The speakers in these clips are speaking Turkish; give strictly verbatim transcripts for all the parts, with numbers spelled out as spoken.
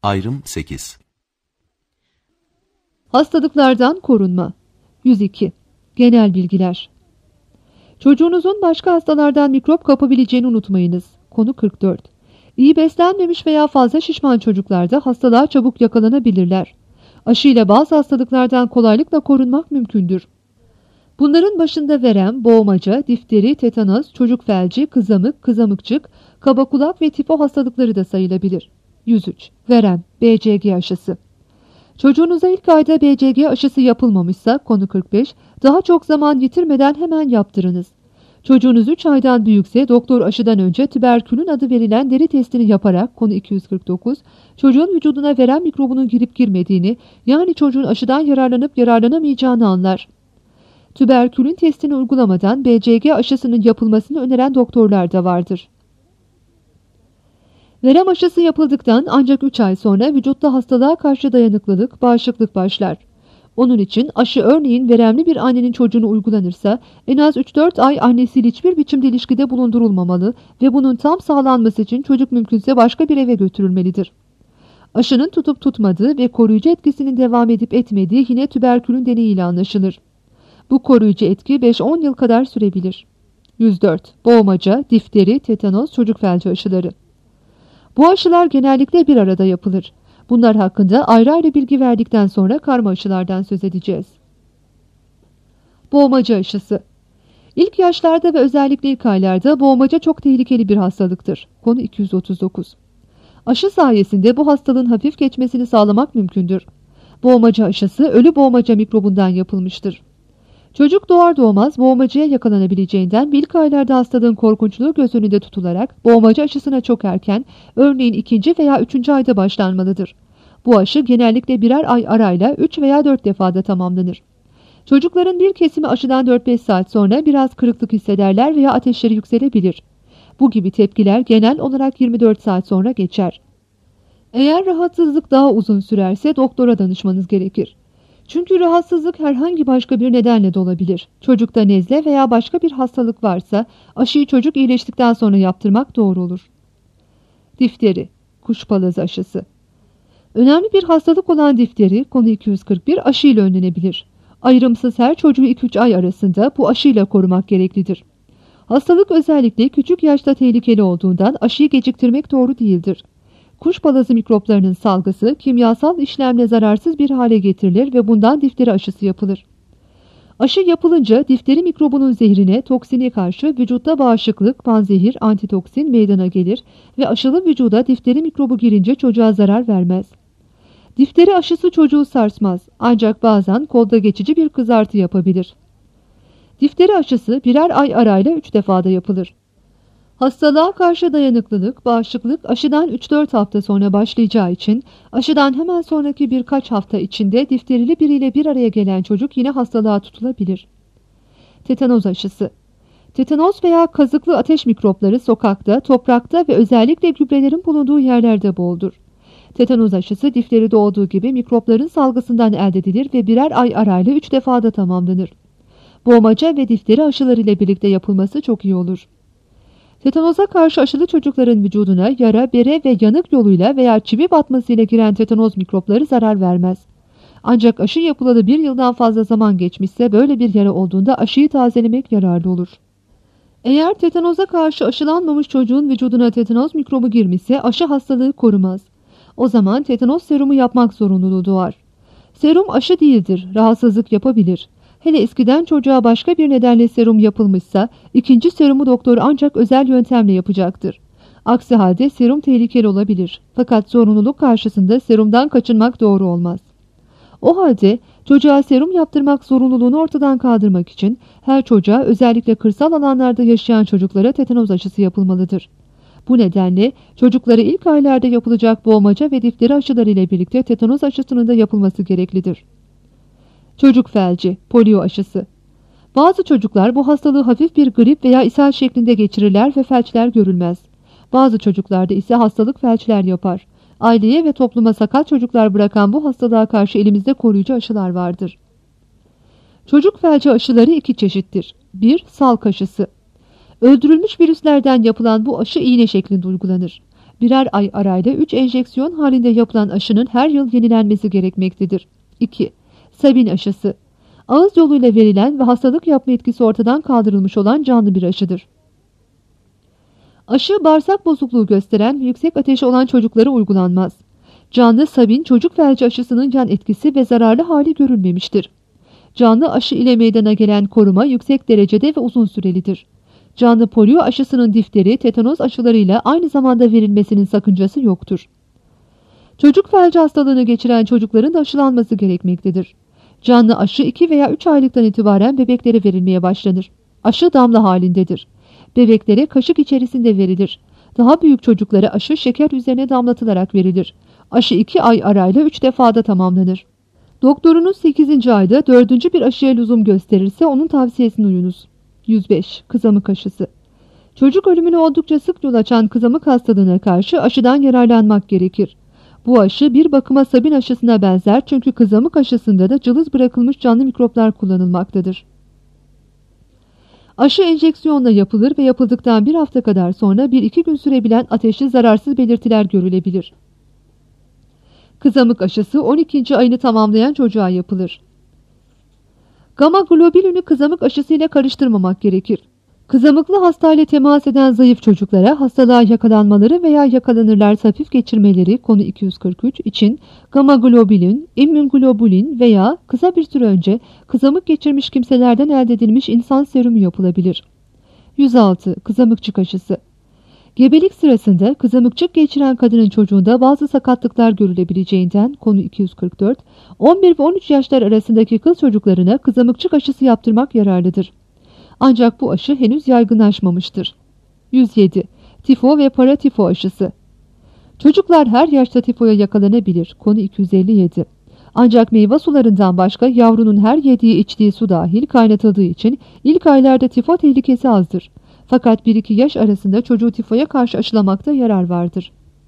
Ayrım sekiz. Hastalıklardan korunma. yüz iki. Genel bilgiler. Çocuğunuzun başka hastalardan mikrop kapabileceğini unutmayınız. Konu kırk dört. İyi beslenmemiş veya fazla şişman çocuklarda hastalığa çabuk yakalanabilirler. Aşı ile bazı hastalıklardan kolaylıkla korunmak mümkündür. Bunların başında verem, boğmaca, difteri, tetanos, çocuk felci, kızamık, kızamıkçık, kaba kulak ve tifo hastalıkları da sayılabilir. yüz üç. Verem, B C G aşısı. Çocuğunuza ilk ayda B C G aşısı yapılmamışsa, konu kırk beş, daha çok zaman yitirmeden hemen yaptırınız. Çocuğunuz üç aydan büyükse doktor aşıdan önce tüberkülün adı verilen deri testini yaparak, konu iki yüz kırk dokuz, çocuğun vücuduna verem mikrobunun girip girmediğini, yani çocuğun aşıdan yararlanıp yararlanamayacağını anlar. Tüberkülün testini uygulamadan B C G aşısının yapılmasını öneren doktorlar da vardır. Verem aşısı yapıldıktan ancak üç ay sonra vücutta hastalığa karşı dayanıklılık, bağışıklık başlar. Onun için aşı örneğin veremli bir annenin çocuğuna uygulanırsa en az üç dört ay annesiyle hiçbir biçimde ilişkide bulundurulmamalı ve bunun tam sağlanması için çocuk mümkünse başka bir eve götürülmelidir. Aşının tutup tutmadığı ve koruyucu etkisinin devam edip etmediği yine tüberkülün deneyiyle anlaşılır. Bu koruyucu etki beş on yıl kadar sürebilir. yüz dört. Boğmaca, difteri, tetanos, çocuk felci aşıları. Bu aşılar genellikle bir arada yapılır. Bunlar hakkında ayrı ayrı bilgi verdikten sonra karma aşılardan söz edeceğiz. Boğmaca aşısı. İlk yaşlarda ve özellikle ilk aylarda boğmaca çok tehlikeli bir hastalıktır. Konu iki yüz otuz dokuz. Aşı sayesinde bu hastalığın hafif geçmesini sağlamak mümkündür. Boğmaca aşısı ölü boğmaca mikrobundan yapılmıştır. Çocuk doğar doğmaz boğmacaya yakalanabileceğinden ilk aylarda hastalığın korkunçluğu göz önünde tutularak boğmaca aşısına çok erken, örneğin ikinci veya üçüncü ayda başlanmalıdır. Bu aşı genellikle birer ay arayla üç veya dört defada tamamlanır. Çocukların bir kesimi aşıdan dört beş saat sonra biraz kırıklık hissederler veya ateşleri yükselebilir. Bu gibi tepkiler genel olarak yirmi dört saat sonra geçer. Eğer rahatsızlık daha uzun sürerse doktora danışmanız gerekir. Çünkü rahatsızlık herhangi başka bir nedenle de olabilir. Çocukta nezle veya başka bir hastalık varsa aşıyı çocuk iyileştikten sonra yaptırmak doğru olur. Difteri, kuşpalazı aşısı. Önemli bir hastalık olan difteri, konu iki yüz kırk bir, aşıyla önlenebilir. Ayrımsız her çocuğu iki üç ay arasında bu aşıyla korumak gereklidir. Hastalık özellikle küçük yaşta tehlikeli olduğundan aşıyı geciktirmek doğru değildir. Kuşpalazı mikroplarının salgısı kimyasal işlemle zararsız bir hale getirilir ve bundan difteri aşısı yapılır. Aşı yapılınca difteri mikrobunun zehrine, toksine karşı vücutta bağışıklık, panzehir, antitoksin meydana gelir ve aşılı vücuda difteri mikrobu girince çocuğa zarar vermez. Difteri aşısı çocuğu sarsmaz ancak bazen kolda geçici bir kızartı yapabilir. Difteri aşısı birer ay arayla üç defada yapılır. Hastalığa karşı dayanıklılık, bağışıklık aşıdan üç dört hafta sonra başlayacağı için aşıdan hemen sonraki birkaç hafta içinde difterili biriyle bir araya gelen çocuk yine hastalığa tutulabilir. Tetanoz aşısı. Tetanos veya kazıklı ateş mikropları sokakta, toprakta ve özellikle gübrelerin bulunduğu yerlerde boldur. Tetanoz aşısı difteride olduğu gibi mikropların salgısından elde edilir ve birer ay arayla üç defada tamamlanır. Boğmaca ve difteri aşıları ile birlikte yapılması çok iyi olur. Tetanoza karşı aşılı çocukların vücuduna yara, bere ve yanık yoluyla veya çivi batmasıyla giren tetanoz mikropları zarar vermez. Ancak aşı yapılalı bir yıldan fazla zaman geçmişse böyle bir yara olduğunda aşıyı tazelemek yararlı olur. Eğer tetanoza karşı aşılanmamış çocuğun vücuduna tetanoz mikrobu girmişse aşı hastalığı korumaz. O zaman tetanoz serumu yapmak zorunluluğu doğar. Serum aşı değildir, rahatsızlık yapabilir. Hele eskiden çocuğa başka bir nedenle serum yapılmışsa ikinci serumu doktor ancak özel yöntemle yapacaktır. Aksi halde serum tehlikeli olabilir. Fakat zorunluluk karşısında serumdan kaçınmak doğru olmaz. O halde çocuğa serum yaptırmak zorunluluğunu ortadan kaldırmak için her çocuğa özellikle kırsal alanlarda yaşayan çocuklara tetanoz aşısı yapılmalıdır. Bu nedenle çocuklara ilk aylarda yapılacak boğmaca ve difteri aşıları ile birlikte tetanoz aşısının da yapılması gereklidir. Çocuk felci, polio aşısı. Bazı çocuklar bu hastalığı hafif bir grip veya ishal şeklinde geçirirler ve felçler görülmez. Bazı çocuklarda ise hastalık felçler yapar. Aileye ve topluma sakat çocuklar bırakan bu hastalığa karşı elimizde koruyucu aşılar vardır. Çocuk felci aşıları iki çeşittir. bir. Salk aşısı. Öldürülmüş virüslerden yapılan bu aşı iğne şeklinde uygulanır. Birer ay arayla üç enjeksiyon halinde yapılan aşının her yıl yenilenmesi gerekmektedir. iki. Sabin aşısı. Ağız yoluyla verilen ve hastalık yapma etkisi ortadan kaldırılmış olan canlı bir aşıdır. Aşı bağırsak bozukluğu gösteren ve yüksek ateşi olan çocuklara uygulanmaz. Canlı sabin çocuk felci aşısının yan etkisi ve zararlı hali görülmemiştir. Canlı aşı ile meydana gelen koruma yüksek derecede ve uzun sürelidir. Canlı polio aşısının difteri, tetanoz aşılarıyla aynı zamanda verilmesinin sakıncası yoktur. Çocuk felci hastalığını geçiren çocukların da aşılanması gerekmektedir. Canlı aşı iki veya üç aylıktan itibaren bebeklere verilmeye başlanır. Aşı damla halindedir. Bebeklere kaşık içerisinde verilir. Daha büyük çocuklara aşı şeker üzerine damlatılarak verilir. Aşı iki ay arayla üç defada tamamlanır. Doktorunuz sekizinci ayda dördüncü bir aşıya lüzum gösterirse onun tavsiyesini uyunuz. yüz beş. Kızamık aşısı. Çocuk ölümüne oldukça sık yol açan kızamık hastalığına karşı aşıdan yararlanmak gerekir. Bu aşı bir bakıma sabin aşısına benzer çünkü kızamık aşısında da cılız bırakılmış canlı mikroplar kullanılmaktadır. Aşı enjeksiyonla yapılır ve yapıldıktan bir hafta kadar sonra bir iki gün sürebilen ateşli zararsız belirtiler görülebilir. Kızamık aşısı on ikinci ayını tamamlayan çocuğa yapılır. Gama globulünü kızamık aşısıyla karıştırmamak gerekir. Kızamıklı hastayla temas eden zayıf çocuklara hastalığa yakalanmaları veya yakalanırlarsa hafif geçirmeleri konu iki yüz kırk üç için gama globulin, immünoglobulin veya kısa bir süre önce kızamık geçirmiş kimselerden elde edilmiş insan serumu yapılabilir. yüz altı. Kızamıkçık aşısı. Gebelik sırasında kızamıkçık geçiren kadının çocuğunda bazı sakatlıklar görülebileceğinden konu iki yüz kırk dört, on bir ve on üç yaşlar arasındaki kız çocuklarına kızamıkçık aşısı yaptırmak yararlıdır. Ancak bu aşı henüz yaygınlaşmamıştır. yüz yedi. Tifo ve paratifo aşısı. Çocuklar her yaşta tifoya yakalanabilir. Konu iki yüz elli yedi. Ancak meyve sularından başka yavrunun her yediği içtiği su dahil kaynatıldığı için ilk aylarda tifo tehlikesi azdır. Fakat bir iki yaş arasında çocuğu tifoya karşı aşılamakta yarar vardır.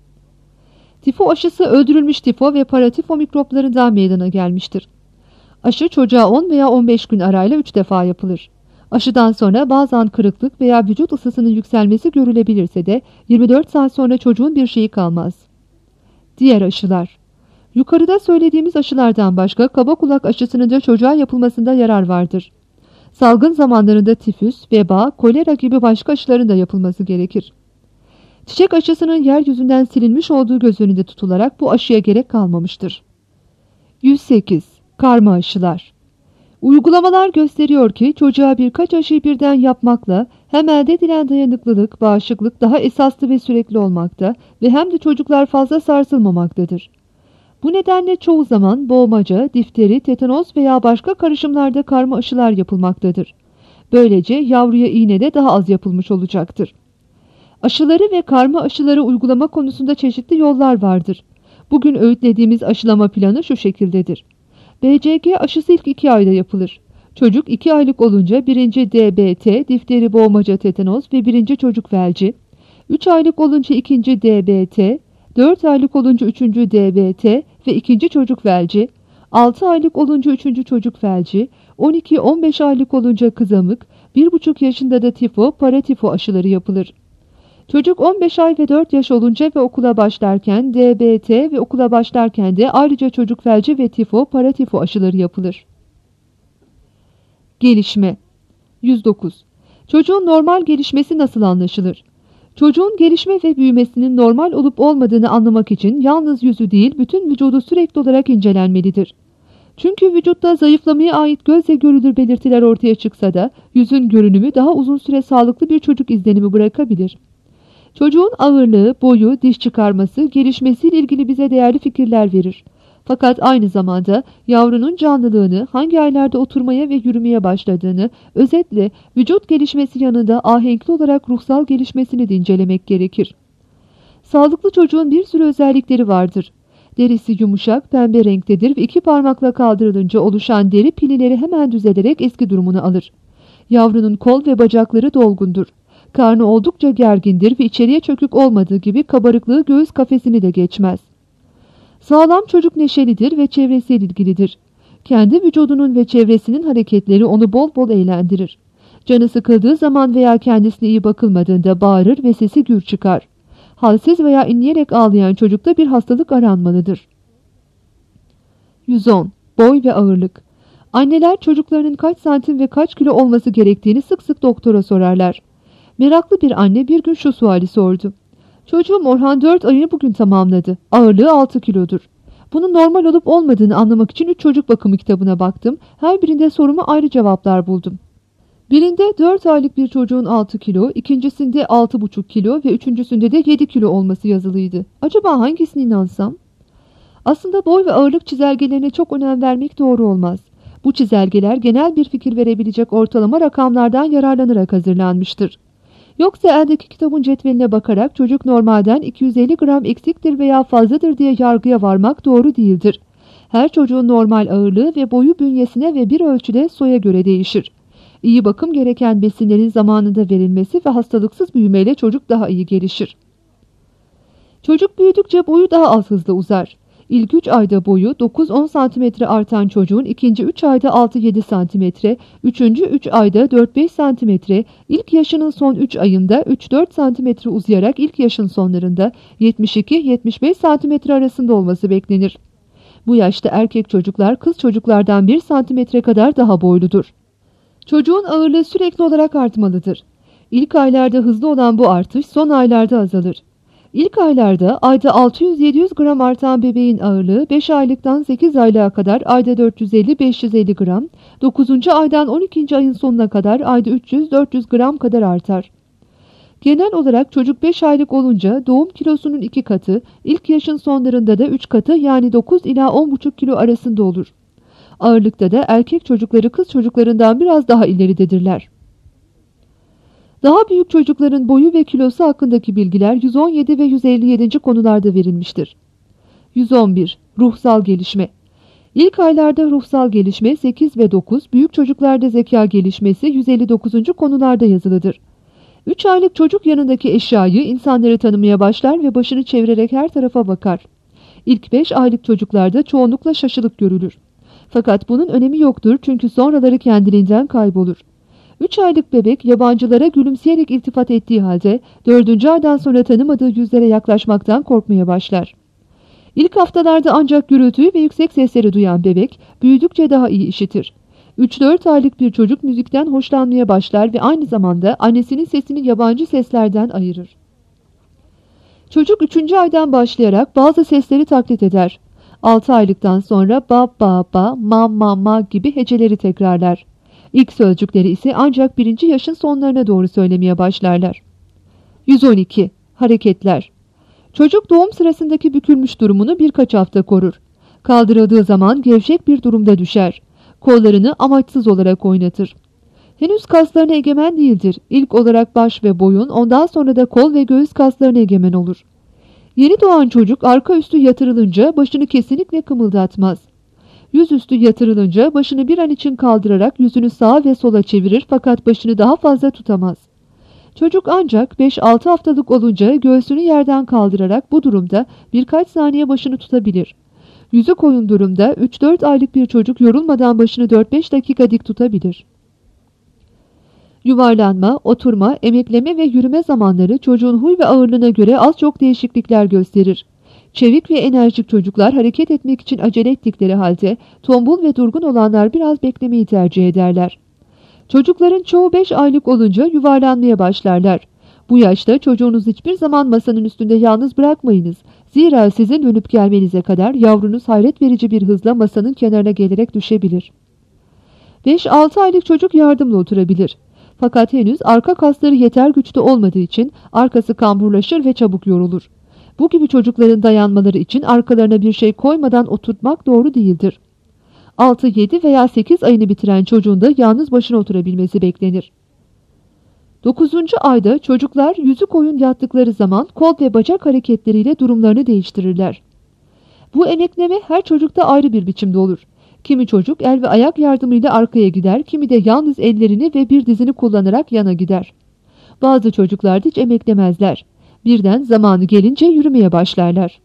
Tifo aşısı öldürülmüş tifo ve paratifo mikroplarından meydana gelmiştir. Aşı çocuğa on veya on beş gün arayla üç defa yapılır. Aşıdan sonra bazen kırıklık veya vücut ısısının yükselmesi görülebilirse de yirmi dört saat sonra çocuğun bir şeyi kalmaz. Diğer aşılar. Yukarıda söylediğimiz aşılardan başka kaba kulak aşısının da çocuğa yapılmasında yarar vardır. Salgın zamanlarında tifüs, veba, kolera gibi başka aşıların da yapılması gerekir. Çiçek aşısının yeryüzünden silinmiş olduğu göz önünde tutularak bu aşıya gerek kalmamıştır. yüz sekiz. Karma aşılar. Uygulamalar gösteriyor ki çocuğa birkaç aşıyı birden yapmakla hem elde edilen dayanıklılık, bağışıklık daha esaslı ve sürekli olmakta ve hem de çocuklar fazla sarsılmamaktadır. Bu nedenle çoğu zaman boğmaca, difteri, tetanoz veya başka karışımlarda karma aşılar yapılmaktadır. Böylece yavruya iğne de daha az yapılmış olacaktır. Aşıları ve karma aşıları uygulama konusunda çeşitli yollar vardır. Bugün öğütlediğimiz aşılama planı şu şekildedir. B C G aşısı ilk iki ayda yapılır. Çocuk iki aylık olunca birinci D B T, difteri, boğmaca, tetanoz ve birinci çocuk felci, üç aylık olunca ikinci D B T, dört aylık olunca üçüncü D B T ve ikinci çocuk felci, altı aylık olunca üçüncü çocuk felci, on iki on beş aylık olunca kızamık, bir buçuk yaşında da tifo, paratifo aşıları yapılır. Çocuk on beş ay ve dört yaş olunca ve okula başlarken D B T ve okula başlarken de ayrıca çocuk felci ve tifo, paratifo aşıları yapılır. Gelişme. yüz dokuz. Çocuğun normal gelişmesi nasıl anlaşılır? Çocuğun gelişme ve büyümesinin normal olup olmadığını anlamak için yalnız yüzü değil bütün vücudu sürekli olarak incelenmelidir. Çünkü vücutta zayıflamaya ait gözle görülür belirtiler ortaya çıksa da yüzün görünümü daha uzun süre sağlıklı bir çocuk izlenimi bırakabilir. Çocuğun ağırlığı, boyu, diş çıkarması, gelişmesiyle ilgili bize değerli fikirler verir. Fakat aynı zamanda yavrunun canlılığını, hangi aylarda oturmaya ve yürümeye başladığını, özetle vücut gelişmesi yanında ahenkli olarak ruhsal gelişmesini de incelemek gerekir. Sağlıklı çocuğun bir sürü özellikleri vardır. Derisi yumuşak, pembe renktedir ve iki parmakla kaldırılınca oluşan deri pilileri hemen düzelerek eski durumunu alır. Yavrunun kol ve bacakları dolgundur. Karnı oldukça gergindir ve içeriye çökük olmadığı gibi kabarıklığı göğüs kafesini de geçmez. Sağlam çocuk neşelidir ve çevresiyle ilgilidir. Kendi vücudunun ve çevresinin hareketleri onu bol bol eğlendirir. Canı sıkıldığı zaman veya kendisine iyi bakılmadığında bağırır ve sesi gür çıkar. Halsiz veya inleyerek ağlayan çocukta bir hastalık aranmalıdır. yüz on. Boy ve ağırlık. Anneler çocuklarının kaç santim ve kaç kilo olması gerektiğini sık sık doktora sorarlar. Meraklı bir anne bir gün şu suali sordu. Çocuğum Orhan dört ayını bugün tamamladı. Ağırlığı altı kilodur. Bunun normal olup olmadığını anlamak için üç çocuk bakımı kitabına baktım. Her birinde soruma ayrı cevaplar buldum. Birinde dört aylık bir çocuğun altı kilo, ikincisinde altı buçuk kilo ve üçüncüsünde de yedi kilo olması yazılıydı. Acaba hangisine inansam? Aslında boy ve ağırlık çizelgelerine çok önem vermek doğru olmaz. Bu çizelgeler genel bir fikir verebilecek ortalama rakamlardan yararlanarak hazırlanmıştır. Yoksa eldeki kitabın cetveline bakarak çocuk normalden iki yüz elli gram eksiktir veya fazladır diye yargıya varmak doğru değildir. Her çocuğun normal ağırlığı ve boyu bünyesine ve bir ölçüde soya göre değişir. İyi bakım gereken besinlerin zamanında verilmesi ve hastalıksız büyümeyle çocuk daha iyi gelişir. Çocuk büyüdükçe boyu daha az hızlı uzar. İlk üç ayda boyu dokuz on santimetre artan çocuğun ikinci üç ayda altı yedi santimetre, üçüncü üç ayda dört beş santimetre, ilk yaşının son üç ayında üç dört santimetre uzayarak ilk yaşın sonlarında yetmiş iki yetmiş beş santimetre arasında olması beklenir. Bu yaşta erkek çocuklar kız çocuklardan bir santimetre kadar daha boyludur. Çocuğun ağırlığı sürekli olarak artmalıdır. İlk aylarda hızlı olan bu artış son aylarda azalır. İlk aylarda ayda altı yüz yedi yüz gram artan bebeğin ağırlığı beş aylıktan sekiz aylığa kadar ayda dört yüz elli beş yüz elli gram, dokuzuncu aydan on ikinci ayın sonuna kadar ayda üç yüz dört yüz gram kadar artar. Genel olarak çocuk beş aylık olunca doğum kilosunun iki katı, ilk yaşın sonlarında da üç katı yani dokuz ila on buçuk kilo arasında olur. Ağırlıkta da erkek çocukları kız çocuklarından biraz daha ileridedirler. Daha büyük çocukların boyu ve kilosu hakkındaki bilgiler yüz on yedi ve yüz elli yedinci konularda verilmiştir. yüz on bir. Ruhsal gelişme. İlk aylarda ruhsal gelişme sekiz ve dokuz, büyük çocuklarda zeka gelişmesi yüz elli dokuzuncu konularda yazılıdır. üç aylık çocuk yanındaki eşyayı, insanları tanımaya başlar ve başını çevirerek her tarafa bakar. İlk beş aylık çocuklarda çoğunlukla şaşılık görülür. Fakat bunun önemi yoktur çünkü sonraları kendiliğinden kaybolur. üç aylık bebek yabancılara gülümseyerek iltifat ettiği halde dördüncü aydan sonra tanımadığı yüzlere yaklaşmaktan korkmaya başlar. İlk haftalarda ancak gürültüyü ve yüksek sesleri duyan bebek büyüdükçe daha iyi işitir. üç dört aylık bir çocuk müzikten hoşlanmaya başlar ve aynı zamanda annesinin sesini yabancı seslerden ayırır. Çocuk üçüncü aydan başlayarak bazı sesleri taklit eder. altı aylıktan sonra ba ba ba, ma ma ma gibi heceleri tekrarlar. İlk sözcükleri ise ancak birinci yaşın sonlarına doğru söylemeye başlarlar. yüz on iki. Hareketler. Çocuk doğum sırasındaki bükülmüş durumunu birkaç hafta korur. Kaldırıldığı zaman gevşek bir durumda düşer. Kollarını amaçsız olarak oynatır. Henüz kaslarına egemen değildir. İlk olarak baş ve boyun, ondan sonra da kol ve göğüs kaslarına egemen olur. Yeni doğan çocuk arka üstü yatırılınca başını kesinlikle kımıldatmaz. Yüzüstü yatırılınca başını bir an için kaldırarak yüzünü sağa ve sola çevirir fakat başını daha fazla tutamaz. Çocuk ancak beş altı haftalık olunca göğsünü yerden kaldırarak bu durumda birkaç saniye başını tutabilir. Yüzü koyun durumda üç dört aylık bir çocuk yorulmadan başını dört beş dakika dik tutabilir. Yuvarlanma, oturma, emekleme ve yürüme zamanları çocuğun huy ve ağırlığına göre az çok değişiklikler gösterir. Çevik ve enerjik çocuklar hareket etmek için acele ettikleri halde tombul ve durgun olanlar biraz beklemeyi tercih ederler. Çocukların çoğu beş aylık olunca yuvarlanmaya başlarlar. Bu yaşta çocuğunuz hiçbir zaman masanın üstünde yalnız bırakmayınız. Zira sizin dönüp gelmenize kadar yavrunuz hayret verici bir hızla masanın kenarına gelerek düşebilir. beş altı aylık çocuk yardımla oturabilir. Fakat henüz arka kasları yeter güçte olmadığı için arkası kamburlaşır ve çabuk yorulur. Bu gibi çocukların dayanmaları için arkalarına bir şey koymadan oturtmak doğru değildir. altı yedi veya sekiz ayını bitiren çocuğun da yalnız başına oturabilmesi beklenir. dokuzuncu ayda çocuklar yüzü koyun yattıkları zaman kol ve bacak hareketleriyle durumlarını değiştirirler. Bu emekleme her çocukta ayrı bir biçimde olur. Kimi çocuk el ve ayak yardımıyla arkaya gider, kimi de yalnız ellerini ve bir dizini kullanarak yana gider. Bazı çocuklar hiç emeklemezler. Birden zamanı gelince yürümeye başlarlar.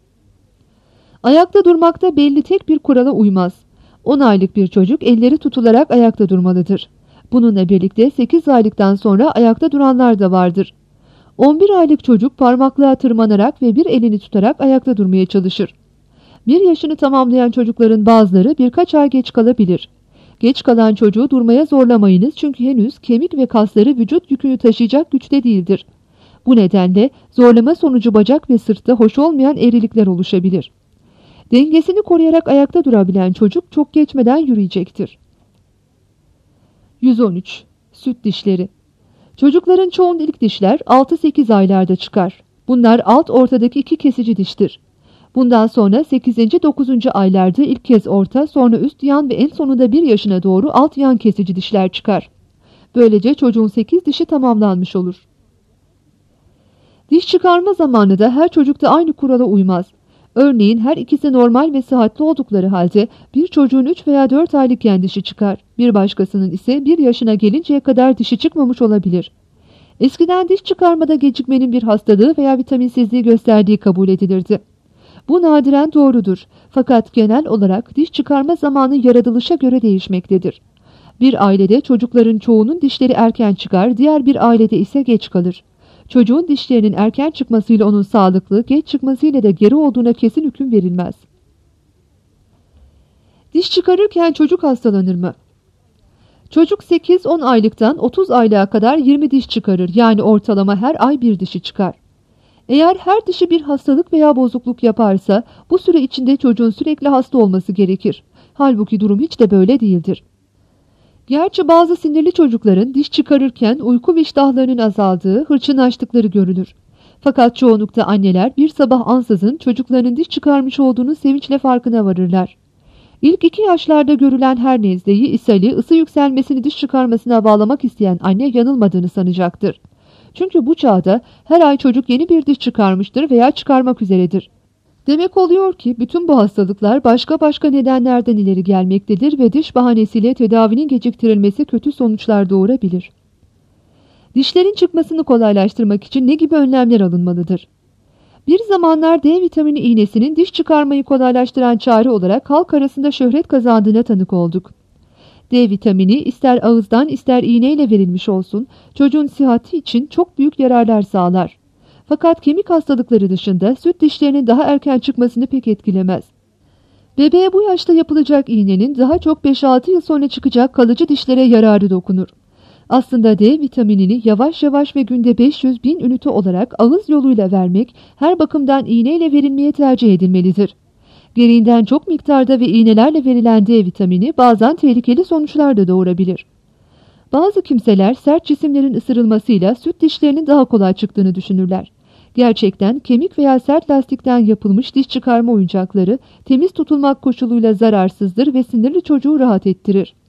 Ayakta durmakta belli tek bir kurala uymaz. on aylık bir çocuk elleri tutularak ayakta durmalıdır. Bununla birlikte sekiz aylıktan sonra ayakta duranlar da vardır. on bir aylık çocuk parmaklığa tırmanarak ve bir elini tutarak ayakta durmaya çalışır. Bir yaşını tamamlayan çocukların bazıları birkaç ay geç kalabilir. Geç kalan çocuğu durmaya zorlamayınız çünkü henüz kemik ve kasları vücut yükünü taşıyacak güçte değildir. Bu nedenle zorlama sonucu bacak ve sırtta hoş olmayan eğrilikler oluşabilir. Dengesini koruyarak ayakta durabilen çocuk çok geçmeden yürüyecektir. yüz on üç. Süt dişleri. Çocukların çoğunun ilk dişler altı sekiz aylarda çıkar. Bunlar alt ortadaki iki kesici diştir. Bundan sonra sekizinci dokuzuncu aylarda ilk kez orta, sonra üst yan ve en sonunda bir yaşına doğru alt yan kesici dişler çıkar. Böylece çocuğun sekiz dişi tamamlanmış olur. Diş çıkarma zamanı da her çocukta aynı kurala uymaz. Örneğin her ikisi normal ve sıhhatli oldukları halde bir çocuğun üç veya dört aylıkken dişi çıkar. Bir başkasının ise bir yaşına gelinceye kadar dişi çıkmamış olabilir. Eskiden diş çıkarmada gecikmenin bir hastalığı veya vitaminsizliği gösterdiği kabul edilirdi. Bu nadiren doğrudur. Fakat genel olarak diş çıkarma zamanı yaratılışa göre değişmektedir. Bir ailede çocukların çoğunun dişleri erken çıkar, diğer bir ailede ise geç kalır. Çocuğun dişlerinin erken çıkmasıyla onun sağlıklı, geç çıkmasıyla da geri olduğuna kesin hüküm verilmez. Diş çıkarırken çocuk hastalanır mı? Çocuk sekiz on aylıktan otuz aylığa kadar yirmi diş çıkarır, yani ortalama her ay bir dişi çıkar. Eğer her dişi bir hastalık veya bozukluk yaparsa bu süre içinde çocuğun sürekli hasta olması gerekir. Halbuki durum hiç de böyle değildir. Gerçi bazı sinirli çocukların diş çıkarırken uyku ve iştahlarının azaldığı, hırçınlaştıkları görülür. Fakat çoğunlukta anneler bir sabah ansızın çocuklarının diş çıkarmış olduğunu sevinçle farkına varırlar. İlk iki yaşlarda görülen her nezleyi, ishali, ısı yükselmesini diş çıkarmasına bağlamak isteyen anne yanılmadığını sanacaktır. Çünkü bu çağda her ay çocuk yeni bir diş çıkarmıştır veya çıkarmak üzeredir. Demek oluyor ki bütün bu hastalıklar başka başka nedenlerden ileri gelmektedir ve diş bahanesiyle tedavinin geciktirilmesi kötü sonuçlar doğurabilir. Dişlerin çıkmasını kolaylaştırmak için ne gibi önlemler alınmalıdır? Bir zamanlar D vitamini iğnesinin diş çıkarmayı kolaylaştıran çare olarak halk arasında şöhret kazandığına tanık olduk. D vitamini ister ağızdan ister iğneyle verilmiş olsun çocuğun sıhhati için çok büyük yararlar sağlar. Fakat kemik hastalıkları dışında süt dişlerinin daha erken çıkmasını pek etkilemez. Bebeğe bu yaşta yapılacak iğnenin daha çok beş altı yıl sonra çıkacak kalıcı dişlere yararı dokunur. Aslında D vitaminini yavaş yavaş ve günde beş yüz bin ünite olarak ağız yoluyla vermek her bakımdan iğneyle verilmeye tercih edilmelidir. Gereğinden çok miktarda ve iğnelerle verilen D vitamini bazen tehlikeli sonuçlar da doğurabilir. Bazı kimseler sert cisimlerin ısırılmasıyla süt dişlerinin daha kolay çıktığını düşünürler. Gerçekten kemik veya sert lastikten yapılmış diş çıkarma oyuncakları temiz tutulmak koşuluyla zararsızdır ve sinirli çocuğu rahat ettirir.